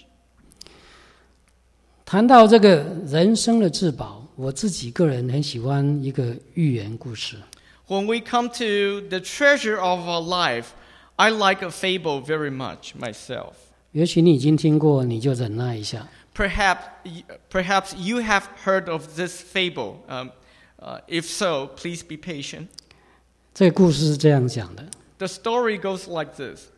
谈到这个人生的至宝，我自己个人很喜欢一个寓言故事。 When we come to the treasure of our life, I like a fable very much myself. 也许你已经听过，你就忍耐一下。 Perhaps, perhaps you have heard of this fable. Um, uh, if so, please be patient. 这个故事是这样讲的： The story goes like this.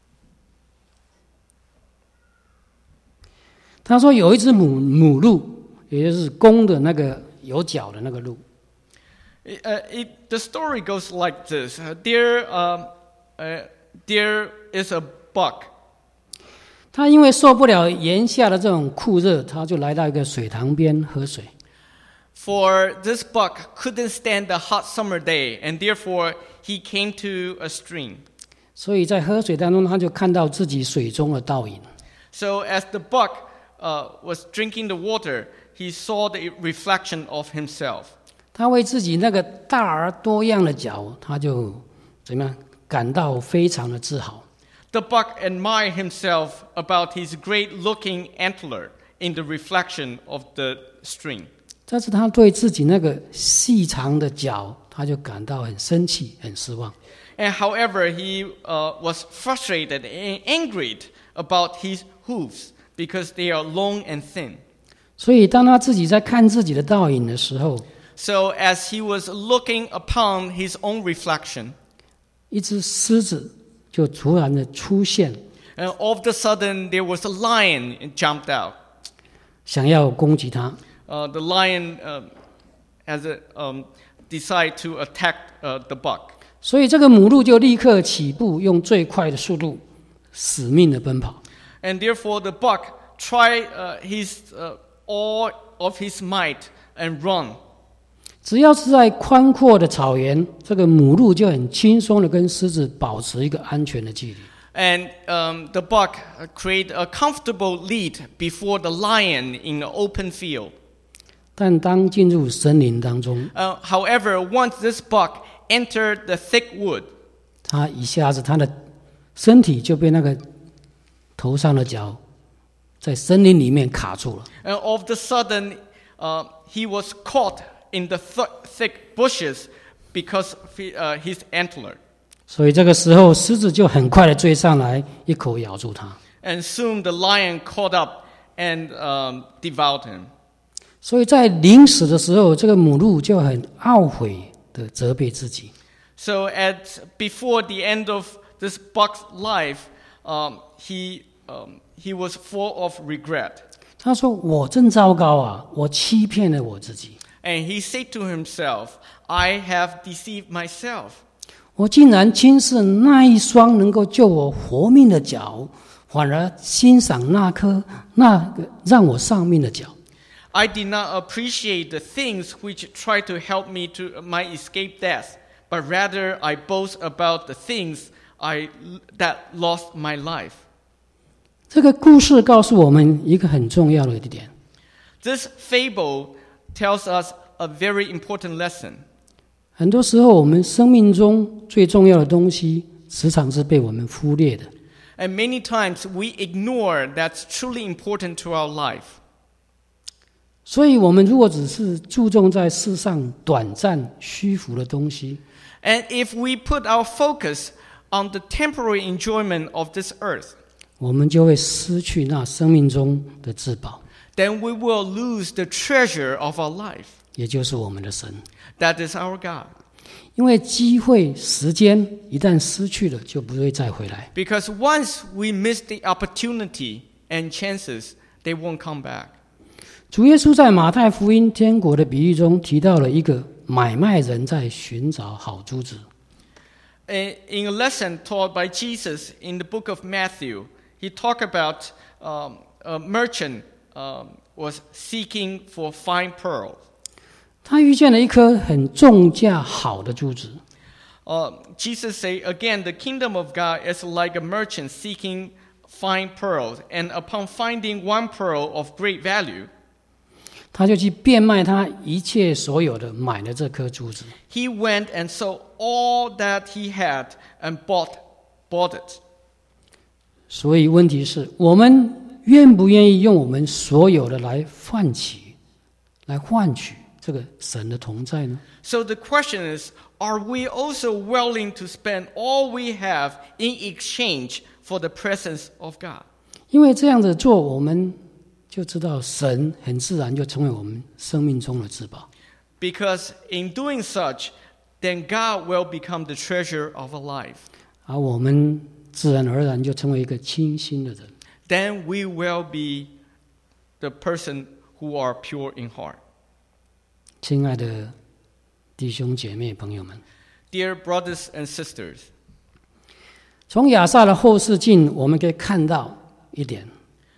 他说有一只母母鹿，也就是公的那个有角的那个鹿。 It, uh, it, the story goes like this. Uh, there, uh, uh, there is a buck. 他因为受不了炎夏的这种酷热，他就来到一个水塘边喝水。 For this buck couldn't stand the hot summer day, and therefore he came to a stream. 所以在喝水当中，他就看到自己水中的倒影。 So as the buck uh, was drinking the water, he saw the reflection of himself. 他为自己那个大而多样的角，他就怎么样感到非常的自豪。 The buck admired himself about his great-looking antler in the reflection of the stream. 但是他对自己那个细长的角，他就感到很生气、很失望。 And however, he uh, was frustrated and angry about his hooves because they are long and thin. 所以，当他自己在看自己的倒影的时候， So as he was looking upon his own reflection, 一只狮子就突然的出现， and all of a sudden there was a lion and jumped out. 想要攻击他。 Uh, the lion uh, as a, um, decided to attack uh, the buck. 所以，这个母鹿就立刻起步，用最快的速度死命的奔跑。 And therefore the buck try uh, his uh, all of his might and run. 只要是在宽阔的草原，这个母鹿就很轻松的跟狮子保持一个安全的距离。 And um, the buck create a comfortable lead before the lion in an open field. 但当进入森林当中， Uh, however, once this buck entered the thick wood, 它一下子它的身体就被那个头上的角在森林里面卡住了。 and all of a sudden, uh, he was caught in the th- thick bushes because of he, uh, his antler. 所以这个时候，狮子就很快的追上来，一口咬住它。 And soon the lion caught up and um, devoured him. 所以在临死的时候，这个母鹿就很懊悔的责备自己。 So at before the end of this buck's life, um, he um, he was full of regret. 他说：“我真糟糕啊，我欺骗了我自己。 And he said to himself, I have deceived myself. 我竟然轻视那一双能够救我活命的脚，反而欣赏那颗那个让我丧命的脚。 I did not appreciate the things which tried to help me to my escape death, but rather I boast about the things I that lost my life. 这个故事告诉我们一个很重要的一点： This fable tells us a very important lesson. 很多时候，我们生命中最重要的东西，时常是被我们忽略的。 And many times we ignore that's truly important to our life. 所以，我们如果只是注重在世上短暂虚浮的东西， And if we put our focus on the temporary enjoyment of this earth, 我们就会失去那生命中的至宝， then we will lose the treasure of our life. 也就是我们的神。 That is our God. 因为机会、时间一旦失去了，就不会再回来。 Because once we miss the opportunity and chances, they won't come back. 主耶稣在马太福音天国的比喻中提到了一个买卖人在寻找好珠子。 In a lesson taught by Jesus in the book of Matthew, he talked about um, a merchant um, was seeking for fine pearls. 他遇见了一颗很重价好的珠子， Uh, Jesus said, again, the kingdom of God is like a merchant seeking fine pearls, and upon finding one pearl of great value, 他就去变卖他一切所有的，买了这颗珠子。 he went and sold all that he had and bought, bought it. 所以问题是我们愿不愿意用我们所有的来换取，来换取这个神的同在呢？ So the question is, are we also willing to spend all we have in exchange for the presence of God? 因为这样子做，我们就知道神很自然就成为我们生命中的至宝。 Because in doing such, then God will become the treasure of our life. 而我们自然而然就成为一个清心的人。 Then we will be the person who are pure in heart. 亲爱的弟兄姐妹朋友们， Dear brothers and sisters, 从亚萨的后视镜，我们可以看到一点：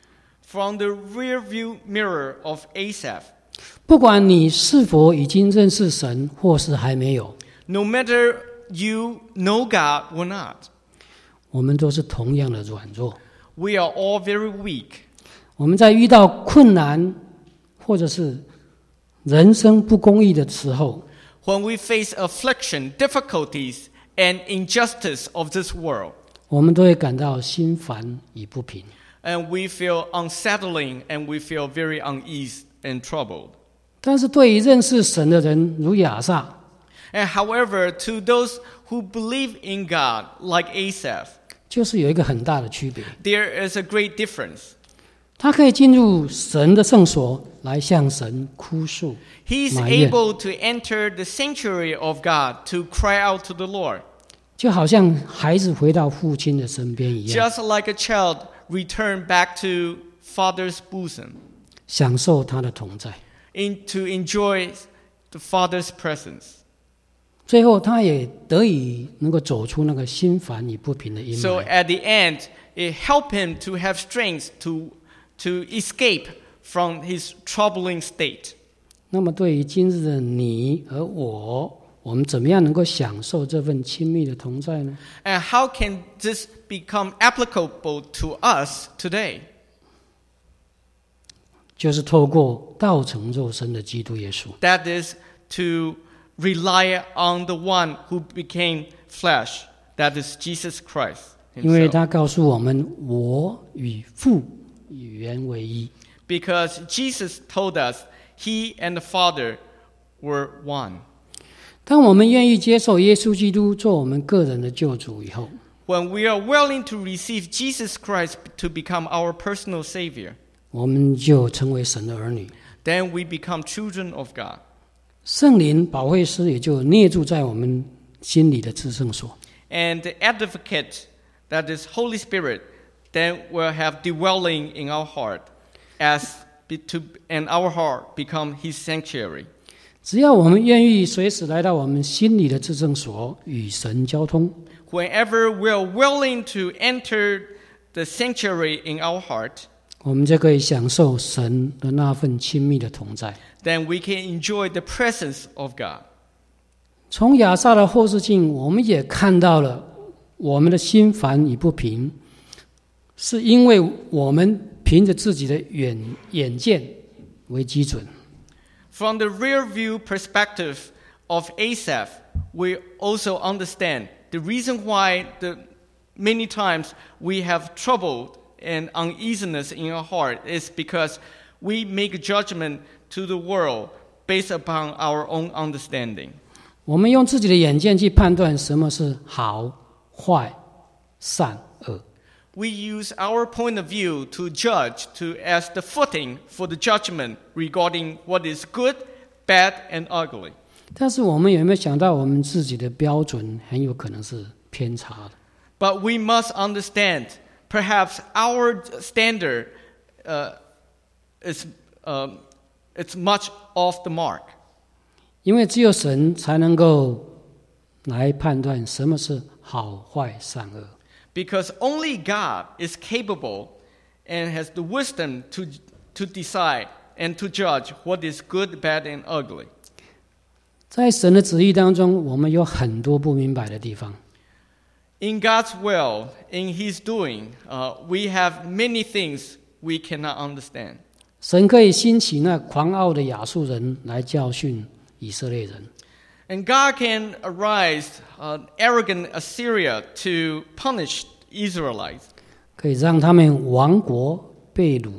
from the rear view mirror of Asaph, 不管你是否已经认识神，或是还没有， no matter you know God or not, 我们都是同样的软弱。 we are all very weak. 我们在遇到困难，或者是人生不公义的时候， When we face affliction, difficulties, and injustice of this world, 我们都会感到心烦与不平。 and we feel unsettling and we feel very uneasy and troubled. 但是对于认识神的人，如亚萨， And however, to those who believe in God, like Asaph, 就是有一个很大的区别。 there is a great difference. 他可以进入神的圣所，来向神哭诉、 He's 埋怨， able to enter the sanctuary of God to cry out to the Lord, 就好像孩子回到父亲的身边一样， just like a child returned back to Father's bosom, 享受他的同在。 in, to enjoy the Father's presence. 最后，他也得以能够走出那个心烦与不平的阴 So 霾。 at the end, it helped him to have strength to to escape from his troubling state. 那么对于今日的你和我，我们怎么样能够享受这份亲密的同在呢？ And how can this become applicable to us today? 就是透过道成肉身的基督耶稣。 That is to rely on the one who became flesh, that is Jesus Christ 因为 himself. 他告诉我们，我与父原为一。 Because Jesus told us he and the Father were one. 当我们愿意接受耶稣基督做我们个人的救主以后， When we are willing to receive Jesus Christ to become our personal Savior, 我们就成为神的儿女。 then we become children of God. 圣灵保惠师也就列住在我们心里的至圣所。 And the advocate, that is Holy Spirit, then will have dwelling in our heart, as be to, and our heart become His sanctuary. 只要我们愿意随时来到我们心里的至圣所，与神交通， Whenever we are willing to enter the sanctuary in our heart, 我们就可以享受神的那份亲密的同在。 then we can enjoy the presence of God. 从亚萨的后视镜，我们也看到了我们的心烦与不平，是因为我们凭着自己的眼眼见为基准。 From the rear view perspective of Asaph, we also understand the reason why the many times we have trouble and uneasiness in our heart is because we make a judgment to the world based upon our own understanding. 我们用自己的眼见去判断什么是好、坏、善、恶。 We use our point of view to judge, to as the footing for the judgment regarding what is good, bad, and ugly. 但是我们有没有想到，我们自己的标准很有可能是偏差的？ But we must understand, perhaps our standard uh, is uh, it's much off the mark. 因为只有神才能够来判断什么是好坏善恶。 Because only God is capable and has the wisdom to, to decide and to judge what is good, bad, and ugly. 在神的旨意当中，我们有很多不明白的地方。 In God's will, in His doing, uh, we have many things we cannot understand. 神可以兴起那狂傲的亚述人来教训以色列人。 And God can arise uh, arrogant Assyria to punish Israelites, 可以让他们亡国被掳，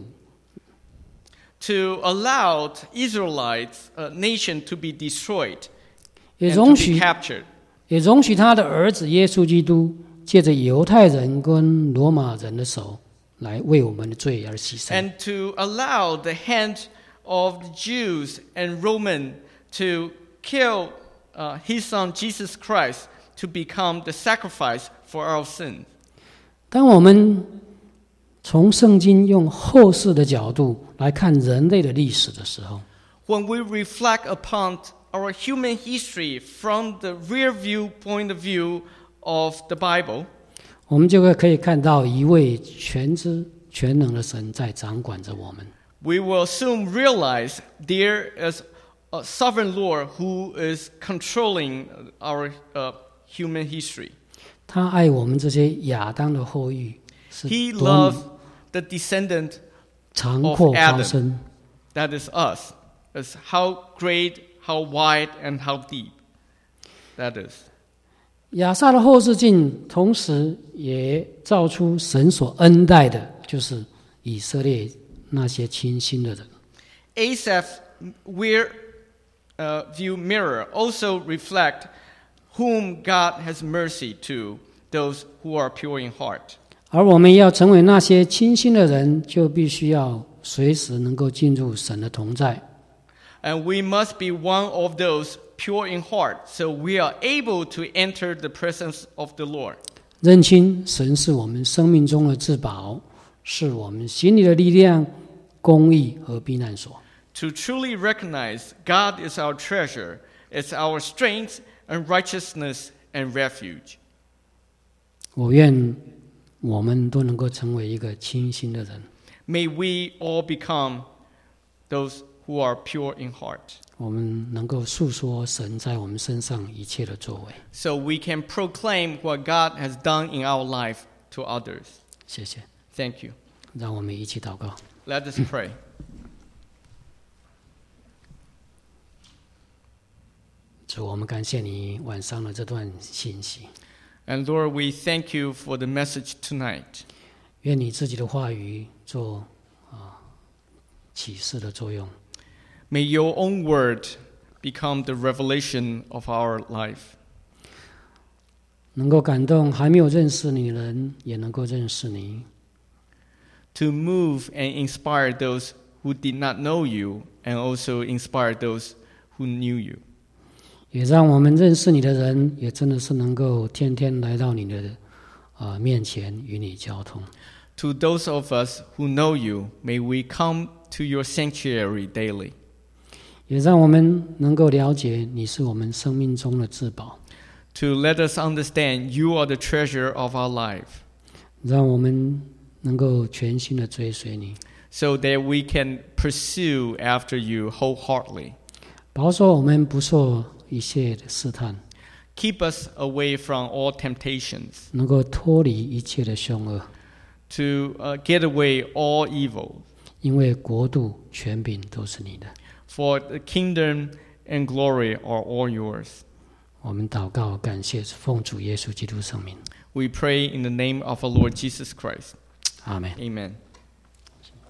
to allow Israelites, a nation, to be destroyed 也 and 容 to be 许 captured. 也容许他的儿子耶稣基督借着犹太人跟罗马人的手来为我们的罪而牺牲。 And to allow the hand of the Jews and Roman to kill uh, His Son Jesus Christ to become the sacrifice for our sins. 当我们从圣经用后世的角度来看人类的历史的时候， When we reflect upon our human history from the rear view point of view of the Bible, 我们就会可以看到一位全知全能的神在掌管着我们。 we will soon realize there is a sovereign Lord who is controlling our uh, human history. 他爱我们这些亚当的后裔，是 He 多 loved 么 the descendant 长阔 of 高 Adam. 深。 that is us. It's how great, how wide, and how deep that is. 亚萨的后视镜，同时也照出神所恩待的，就是以色列那些清心的人。 Asaph's rear uh, view mirror also reflect whom God has mercy to, those who are pure in heart. 而我们要成为那些清心的人，就必须要随时能够进入神的同在。 And we must be one of those pure in heart, so we are able to enter the presence of the Lord. 认清神是我们生命中的至宝，是我们心里的力量、公义和避难所。 To truly recognize God is our treasure, it's our strength and righteousness and refuge. 我愿我们都能够成为一个清心的人。 May we all become those who are pure in heart. 我们能够诉说神在我们身上一切的作为。 So we can proclaim what God has done in our life to others. 谢谢， Thank you. 让我们一起祷告。 Let us pray. 主，我们感谢你晚上的这段信息。 And Lord, we thank you for the message tonight. 愿你自己的话语做啊启示的作用， May your own word become the revelation of our life. 能够感动还没有认识你的人，也能够认识你。 To move and inspire those who did not know you, and also inspire those who knew you. 也让我们认识你的人，也真的是能够天天来到你的啊、呃、面前，与你交通。 To those of us who know you, may we come to your sanctuary daily. 也让我们能够了解你是我们生命中的至宝， To let us understand you are the treasure of our life, 让我们能够全心的追随你。 so that we can pursue after you wholeheartedly. 保守我们不受一切的试探， Keep us away from all temptations, 能够脱离一切的凶恶， to uh, get away all evil. 因为国度、权柄都是你的。 For the kingdom and glory are all yours. 我们祷告，感谢奉主耶稣基督圣名， We pray in the name of our Lord Jesus Christ. 阿门。 Amen.